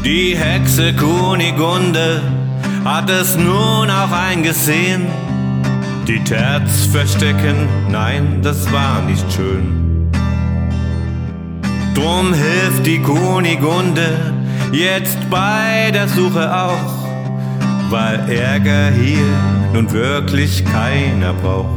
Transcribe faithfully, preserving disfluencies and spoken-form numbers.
Die Hexe Kunigunde hat es nun auch eingesehen. Die Terz verstecken, nein, das war nicht schön. Drum hilft die Kunigunde jetzt bei der Suche auch, weil Ärger hier nun wirklich keiner braucht.